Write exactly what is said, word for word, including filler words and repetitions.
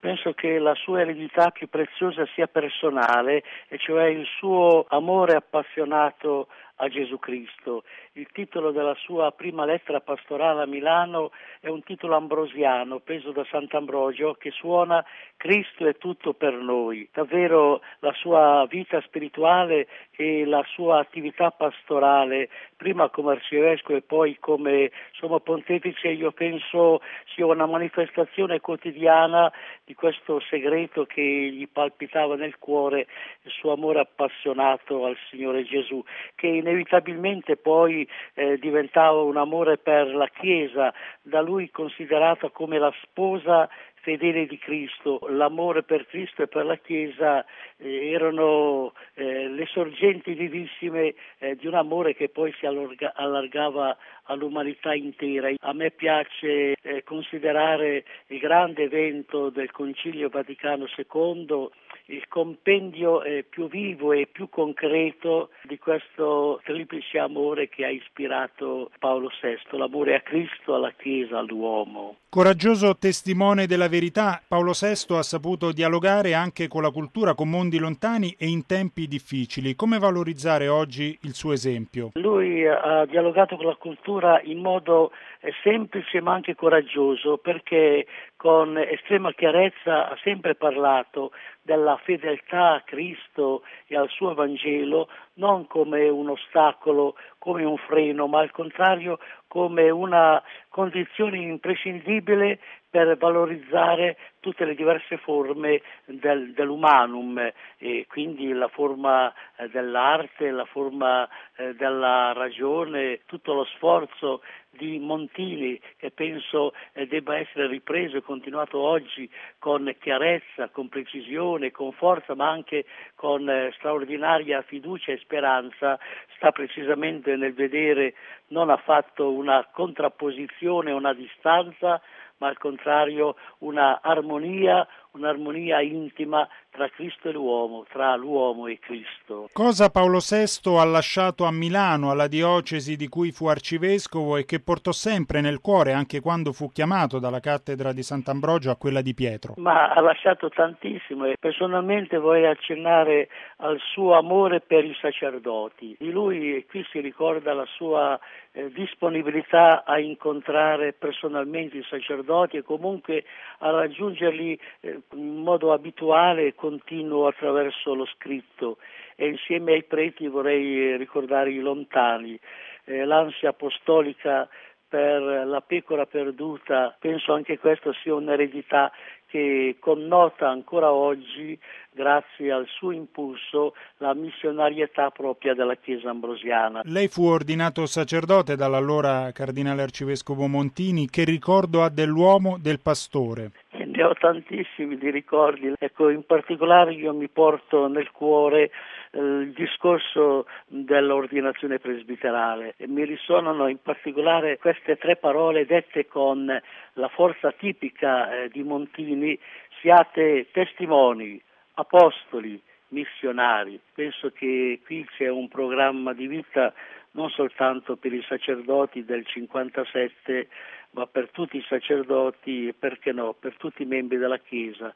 Penso che la sua eredità più preziosa sia personale, e cioè il suo amore appassionato a Gesù Cristo. Il titolo della sua prima lettera pastorale a Milano è un titolo ambrosiano, preso da Sant'Ambrogio, che suona Cristo è tutto per noi. Davvero la sua vita spirituale e la sua attività pastorale, prima come arcivescovo e poi come sommo pontefice, io penso sia una manifestazione quotidiana di questo segreto che gli palpitava nel cuore, il suo amore appassionato al Signore Gesù, che inevitabilmente poi eh, diventava un amore per la Chiesa, da lui considerata come la sposa fedele di Cristo. L'amore per Cristo e per la Chiesa eh, erano eh, le sorgenti vivissime eh, di un amore che poi si allarga, allargava all'umanità intera. A me piace eh, considerare il grande evento del Concilio Vaticano secondo il compendio eh, più vivo e più concreto di questo triplice amore che ha ispirato Paolo sesto, l'amore a Cristo, alla Chiesa, all'uomo. Coraggioso testimone della verità, Paolo sesto ha saputo dialogare anche con la cultura, con mondi lontani e in tempi difficili. Come valorizzare oggi il suo esempio? Lui ha dialogato con la cultura in modo semplice ma anche coraggioso, perché con estrema chiarezza ha sempre parlato della fedeltà a Cristo e al suo Vangelo, non come un ostacolo, come un freno, ma al contrario come una condizione imprescindibile per valorizzare tutte le diverse forme del, dell'umanum, e quindi la forma eh, dell'arte, la forma eh, della ragione, tutto lo sforzo di Montini, che penso eh, debba essere ripreso e continuato oggi con chiarezza, con precisione, con forza, ma anche con eh, straordinaria fiducia e speranza, sta precisamente nel vedere non affatto una contrapposizione, una distanza, ma al contrario una armonia, un'armonia intima tra Cristo e l'uomo, tra l'uomo e Cristo. Cosa Paolo sesto ha lasciato a Milano, alla diocesi di cui fu arcivescovo e che portò sempre nel cuore, anche quando fu chiamato dalla cattedra di Sant'Ambrogio a quella di Pietro? Ma ha lasciato tantissimo, e personalmente vorrei accennare al suo amore per i sacerdoti. Di lui qui si ricorda la sua eh, disponibilità a incontrare personalmente i sacerdoti e comunque a raggiungerli eh, in modo abituale e continuo attraverso lo scritto, e insieme ai preti vorrei ricordare i lontani, eh, l'ansia apostolica per la pecora perduta. Penso anche questo sia un'eredità che connota ancora oggi, grazie al suo impulso, la missionarietà propria della Chiesa ambrosiana. Lei fu ordinato sacerdote dall'allora cardinale arcivescovo Montini. Che ricordo ha dell'uomo, del pastore? E ne ho tantissimi di ricordi. Ecco, in particolare io mi porto nel cuore eh, il discorso dell'ordinazione presbiterale, e mi risuonano in particolare queste tre parole dette con la forza tipica eh, di Montini: siate testimoni, apostoli, missionari. Penso che qui c'è un programma di vita non soltanto per i sacerdoti del cinquantasette, ma per tutti i sacerdoti e, perché no, per tutti i membri della Chiesa.